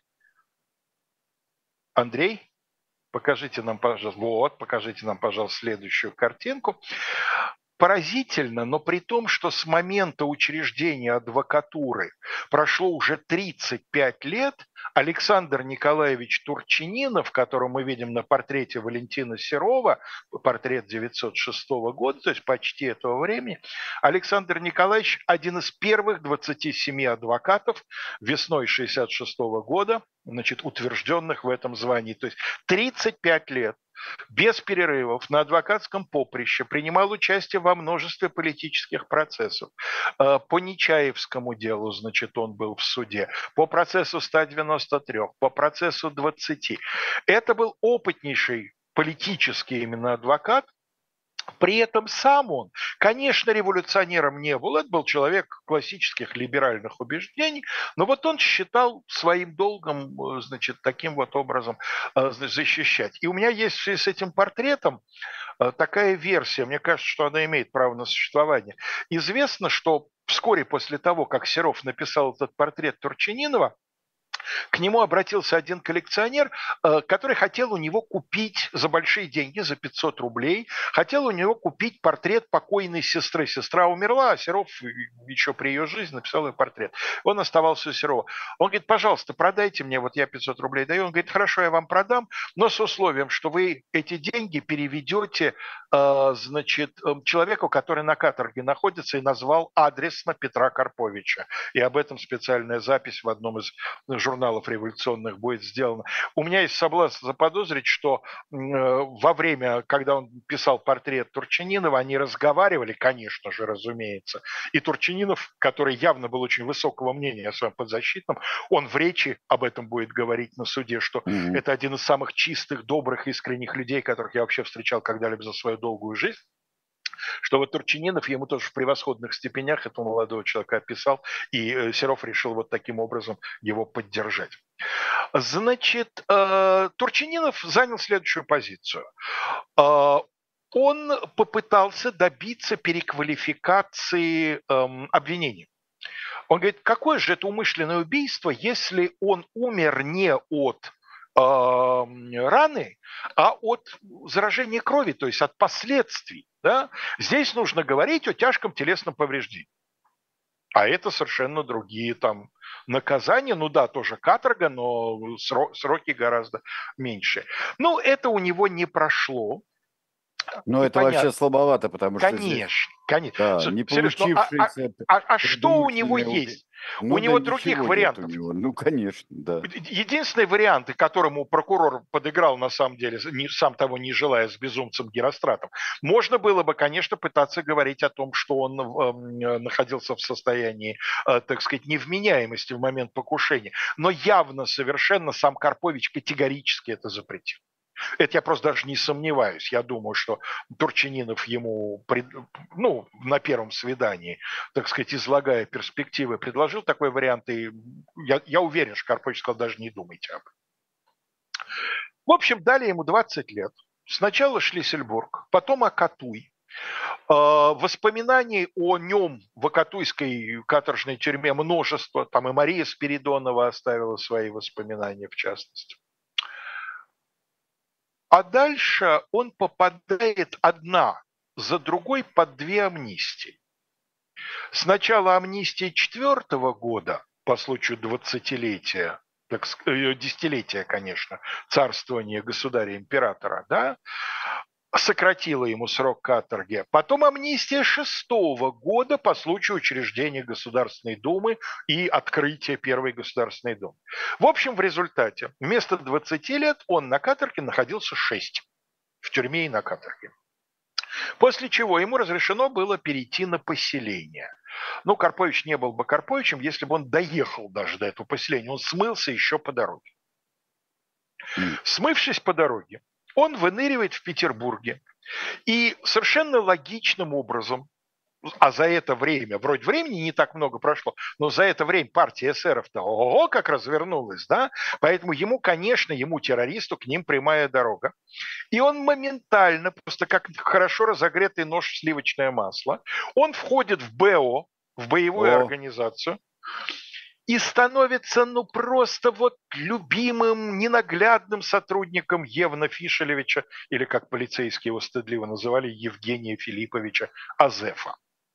Андрей, покажите нам, пожалуйста, следующую картинку. Поразительно, но при том, что с момента учреждения адвокатуры прошло уже 35 лет, Александр Николаевич Турчининов, которого мы видим на портрете Валентина Серова, портрет 1906 года, то есть почти этого времени, Александр Николаевич один из первых 27 адвокатов весной 1966 года, утвержденных в этом звании. То есть 35 лет. Без перерывов на адвокатском поприще принимал участие во множестве политических процессов. По Нечаевскому делу, он был в суде, по процессу 193, по процессу 20. Это был опытнейший политический именно адвокат. При этом сам он, конечно, революционером не был. Это был человек классических либеральных убеждений, но вот он считал своим долгом, таким вот образом защищать. И у меня есть в связи с этим портретом такая версия, мне кажется, что она имеет право на существование. Известно, что вскоре после того, как Серов написал этот портрет Турчининова, к нему обратился один коллекционер, который хотел у него купить за большие деньги, за 500 рублей, хотел у него купить портрет покойной сестры. Сестра умерла, а Серов еще при ее жизни написал ее портрет. Он оставался у Серова. Он говорит, пожалуйста, продайте мне, вот я 500 рублей даю. Он говорит, хорошо, я вам продам, но с условием, что вы эти деньги переведете человеку, который на каторге находится, и назвал адресно Петра Карповича. И об этом специальная запись в одном из журналов революционных будет сделана. У меня есть соблазн заподозрить, что во время, когда он писал портрет Турчининова, они разговаривали, конечно же, разумеется, и Турчининов, который явно был очень высокого мнения о своем подзащитном, он в речи об этом будет говорить на суде, что это один из самых чистых, добрых, искренних людей, которых я вообще встречал когда-либо за свою долгую жизнь. Что вот Турчининов ему тоже в превосходных степенях этого молодого человека описал, и Серов решил вот таким образом его поддержать. Турчининов занял следующую позицию. Он попытался добиться переквалификации обвинений. Он говорит, какое же это умышленное убийство, если он умер не от раны, а от заражения крови, то есть от последствий. Да? Здесь нужно говорить о тяжком телесном повреждении. А это совершенно другие там наказания. Ну да, тоже каторга, но сроки гораздо меньше. Ну, это у него не прошло. Ну, это понятно. Вообще слабовато, потому что... Конечно, конечно. Да, не получившийся... А что у него есть? Ну, у него других вариантов. У него. Ну, конечно, да. Единственный вариант, которому прокурор подыграл, на самом деле, сам того не желая, с безумцем Геростратом, можно было бы, конечно, пытаться говорить о том, что он находился в состоянии, так сказать, невменяемости в момент покушения. Но явно, совершенно сам Карпович категорически это запретил. Это я просто даже не сомневаюсь. Я думаю, что Турчининов ему, на первом свидании, так сказать, излагая перспективы, предложил такой вариант, и я уверен, что Карпович сказал, даже не думайте об этом. В общем, дали ему 20 лет. Сначала Шлиссельбург, потом Акатуй. Воспоминаний о нем в Акатуйской каторжной тюрьме множество. Там и Мария Спиридонова оставила свои воспоминания, в частности. А дальше он попадает одна за другой под две амнистии. Сначала амнистия 4-го года по случаю 20-летия, десятилетия, конечно, царствования государя-императора, да, сократила ему срок каторги. Потом амнистия 6-го года по случаю учреждения Государственной Думы и открытия Первой Государственной Думы. В общем, в результате вместо 20 лет он на каторге находился 6. В тюрьме и на каторге. После чего ему разрешено было перейти на поселение. Ну, Карпович не был бы Карповичем, если бы он доехал даже до этого поселения. Он смылся еще по дороге. Смывшись по дороге, он выныривает в Петербурге. И совершенно логичным образом, а за это время, вроде времени не так много прошло, но за это время партия эсеров-то ого, как развернулась, да? Поэтому ему, конечно, террористу, к ним прямая дорога. И он моментально, просто как хорошо разогретый нож в сливочное масло, он входит в БО, в боевую организацию, и становится, просто любимым, ненаглядным сотрудником Евна Фишелевича, или, как полицейские его стыдливо называли, Евгения Филипповича Азефа.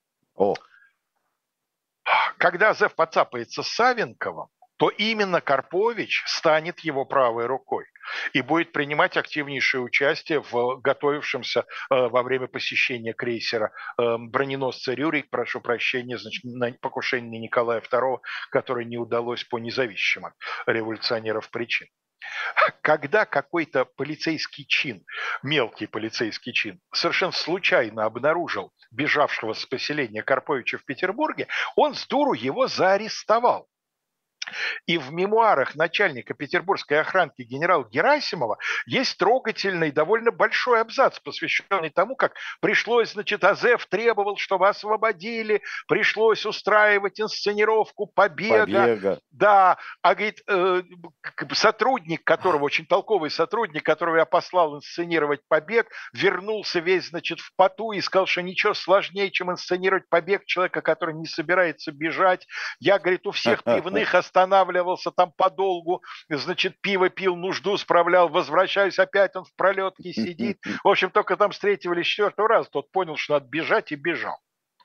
Когда Азеф поцапается с Савенковым, то именно Карпович станет его правой рукой и будет принимать активнейшее участие в готовившемся во время посещения крейсера броненосца Рюрик, прошу прощения, на покушение на Николая II, которое не удалось по независимым от революционеров причин. Когда какой-то полицейский чин, мелкий полицейский чин, совершенно случайно обнаружил бежавшего с поселения Карповича в Петербурге, он с дуру его заарестовал. И в мемуарах начальника петербургской охранки генерала Герасимова есть трогательный, довольно большой абзац, посвященный тому, как пришлось, Азеф требовал, чтобы освободили, пришлось устраивать инсценировку побега. Да, говорит, сотрудник которого, очень толковый сотрудник, которого я послал инсценировать побег, вернулся весь, в поту и сказал, что ничего сложнее, чем инсценировать побег человека, который не собирается бежать. Я, говорит, у всех пивных останавливался там подолгу, пиво пил, нужду справлял, возвращаюсь, опять он в пролетке сидит. В общем, только там с 3-го или 4-го раза тот понял, что надо бежать, и бежал.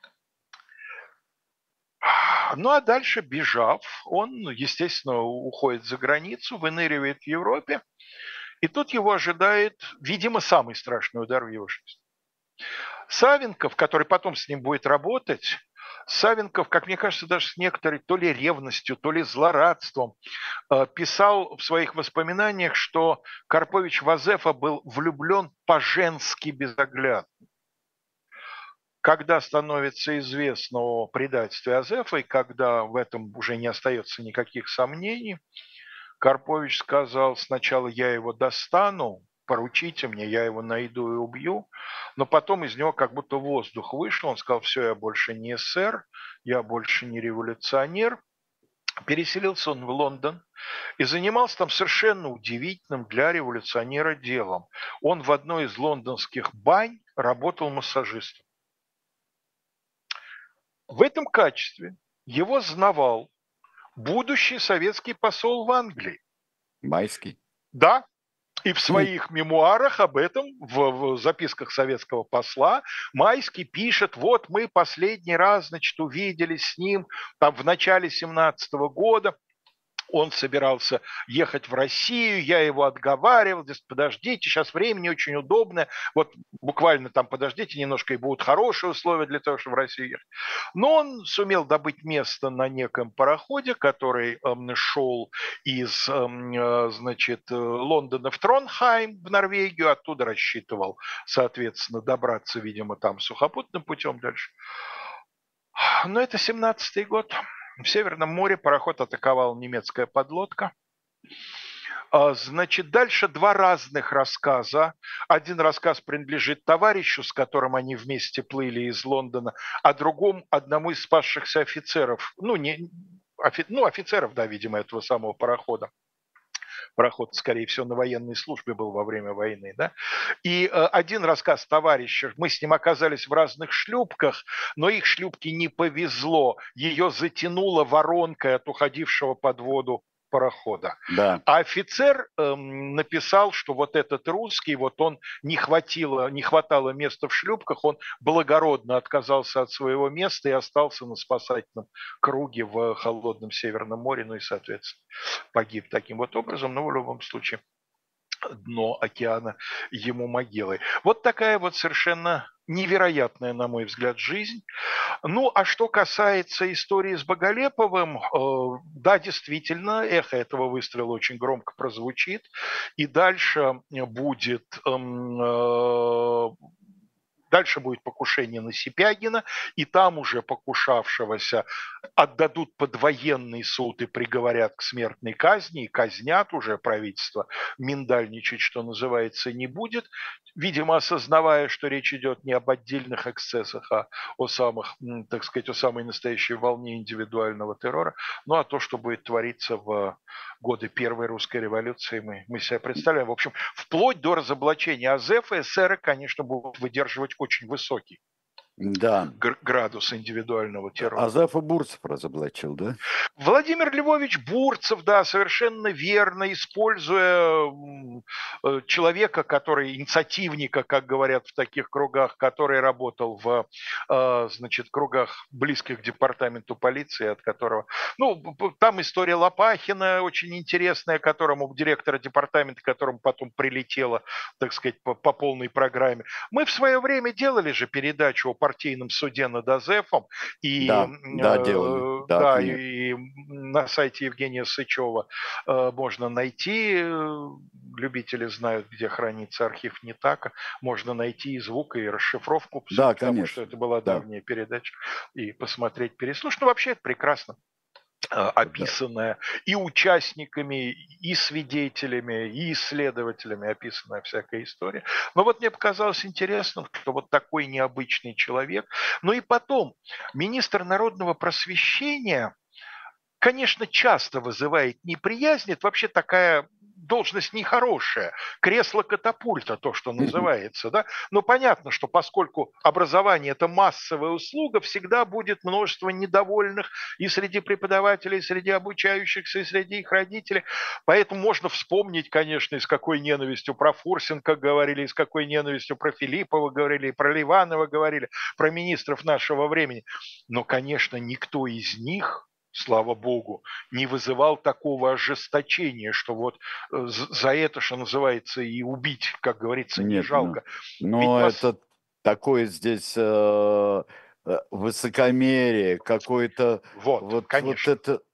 Ну, а дальше, бежав, он, естественно, уходит за границу, выныривает в Европе, и тут его ожидает, видимо, самый страшный удар в его жизни. Савенков, который потом с ним будет работать, Савенков, как мне кажется, даже с некоторой то ли ревностью, то ли злорадством писал в своих воспоминаниях, что Карпович в Азефа был влюблен по-женски безоглядно. Когда становится известно о предательстве Азефа, и когда в этом уже не остается никаких сомнений, Карпович сказал: сначала я его достану, поручите мне, я его найду и убью. Но потом из него как будто воздух вышел. Он сказал: все, я больше не эсер, я больше не революционер. Переселился он в Лондон и занимался там совершенно удивительным для революционера делом. Он в одной из лондонских бань работал массажистом. В этом качестве его знавал будущий советский посол в Англии. Майский? Да. И в своих мемуарах об этом, в записках советского посла, Майский пишет: вот мы последний раз, увиделись с ним там в начале 17-го года. Он собирался ехать в Россию, я его отговаривал, дескать, подождите, сейчас время не очень удобное, вот буквально там подождите немножко, и будут хорошие условия для того, чтобы в Россию ехать. Но он сумел добыть место на неком пароходе, который шел из, Лондона в Тронхайм, в Норвегию, оттуда рассчитывал, соответственно, добраться, видимо, там сухопутным путем дальше. Но это 17-й год. В Северном море пароход атаковала немецкая подлодка. Значит, дальше два разных рассказа. Один рассказ принадлежит товарищу, с которым они вместе плыли из Лондона, а другому одному из спасшихся офицеров. Офицеров, да, видимо, этого самого парохода. Пароход, скорее всего, на военной службе был во время войны, да. И один рассказ товарища, мы с ним оказались в разных шлюпках, но их шлюпке не повезло, ее затянуло воронкой от уходившего под воду парохода. Да. А офицер написал, что вот этот русский, вот он не хватало места в шлюпках, он благородно отказался от своего места и остался на спасательном круге в холодном Северном море, ну и, соответственно, погиб таким вот образом, но в любом случае дно океана ему могилой. Вот такая вот совершенно невероятная, на мой взгляд, жизнь. Ну, а что касается истории с Боголеповым, да, действительно, эхо этого выстрела очень громко прозвучит, и дальше будет Дальше будет покушение на Сипягина, и там уже покушавшегося отдадут под военный суд и приговорят к смертной казни, и казнят уже правительство. Миндальничать, что называется, не будет, видимо, осознавая, что речь идет не об отдельных эксцессах, а о самых, так сказать, о самой настоящей волне индивидуального террора. Ну, а то, что будет твориться в годы Первой русской революции, мы себе представляем. В общем, вплоть до разоблачения Азефа эсеры, конечно, будут выдерживать очень высокий градус индивидуального террора. Азефа Бурцев разоблачил, да? Владимир Львович Бурцев, да, совершенно верно, используя человека, инициативника, как говорят в таких кругах, который работал в, кругах близких к департаменту полиции, от которого, там история Лопахина очень интересная, директора департамента, которому потом прилетело, так сказать, по полной программе. Мы в свое время делали же передачу о партийном суде над Азефом, и делали. И на сайте Евгения Сычева можно найти, любители знают, где хранится архив НИТАКа, можно найти и звук, и расшифровку, потому что это была давняя передача, и посмотреть, переслушать. Вообще это прекрасно описанная и участниками, и свидетелями, и исследователями описанная всякая история. Но вот мне показалось интересным, что вот такой необычный человек. Ну и потом, министр народного просвещения, конечно, часто вызывает неприязнь. Это вообще такая должность нехорошая. Кресло-катапульта, то, что называется. Да? Но понятно, что поскольку образование – это массовая услуга, всегда будет множество недовольных и среди преподавателей, и среди обучающихся, и среди их родителей. Поэтому можно вспомнить, конечно, и с какой ненавистью про Фурсенко говорили, и с какой ненавистью про Филиппова говорили, и про Ливанова говорили, про министров нашего времени. Но, конечно, никто из них, слава богу, не вызывал такого ожесточения, что вот за это, что называется, и убить, как говорится, не жалко. Но это такое здесь высокомерие, какое-то... Конечно. Вот это...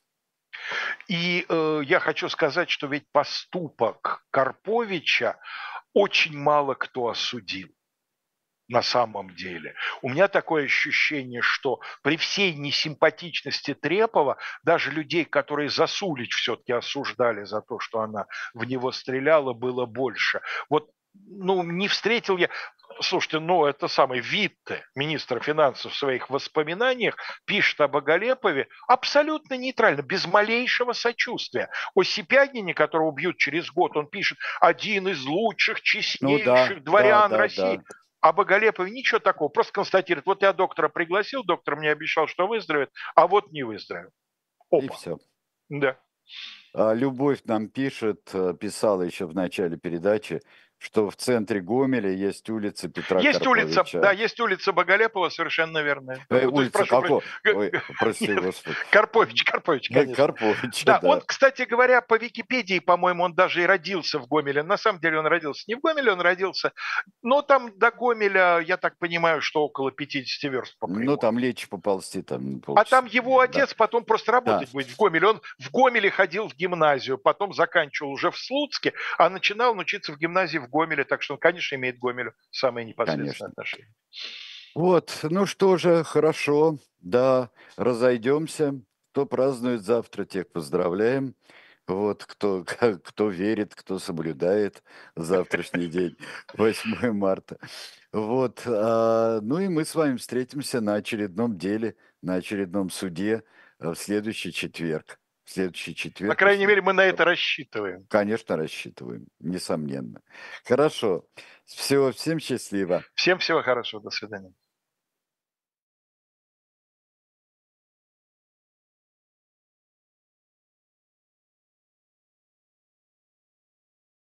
И я хочу сказать, что ведь поступок Карповича очень мало кто осудил. На самом деле. У меня такое ощущение, что при всей несимпатичности Трепова, даже людей, которые Засулич все-таки осуждали за то, что она в него стреляла, было больше. Вот, не встретил я... Слушайте, это самый Витте, министр финансов, в своих воспоминаниях пишет о Боголепове абсолютно нейтрально, без малейшего сочувствия. О Сипягине, которого убьют через год, он пишет: один из лучших, честнейших дворян России. Да. А Боголепове ничего такого, просто констатирует: вот я доктора пригласил, доктор мне обещал, что выздоровеет, а вот не выздоровел. Опа. И все. Да. Любовь нам писала еще в начале передачи, что в центре Гомеля есть улица Петра Карповича. Есть улица Боголепова, совершенно верно. Улица какого? Прости, Господи. Карпович, конечно. Карпович, да. Он, кстати говоря, по Википедии, по-моему, он даже и родился в Гомеле. На самом деле он родился не в Гомеле, он родился, но там до Гомеля, я так понимаю, что около 50 верст по прямой. Там лечь поползти там. А там его отец потом просто работать будет в Гомеле. Он в Гомеле ходил в гимназию, потом заканчивал уже в Слуцке, а начинал учиться в гимназии в Гомеле, так что он, конечно, имеет к Гомелю самое непосредственное отношение. Вот, что же, хорошо, да, разойдемся. Кто празднует завтра, тех поздравляем. Вот кто верит, кто соблюдает завтрашний день, 8 марта. Вот, ну и мы с вами встретимся на очередном деле, на очередном суде в следующий четверг. В следующий По четверг. крайней мере, мы на это рассчитываем. Конечно, рассчитываем, несомненно. Хорошо. Всего, всем счастливо. Всем всего хорошего. До свидания.